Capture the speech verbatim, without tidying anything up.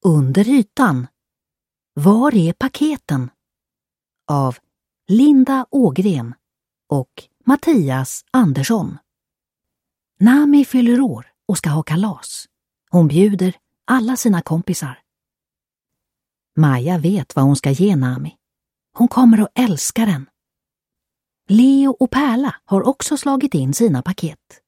Under ytan. Var är paketen? Av Linda Ågren och Mattias Andersson. Nami fyller år och ska ha kalas. Hon bjuder alla sina kompisar. Maja vet vad hon ska ge Nami. Hon kommer att älska den. Leo och Pärla har också slagit in sina paket.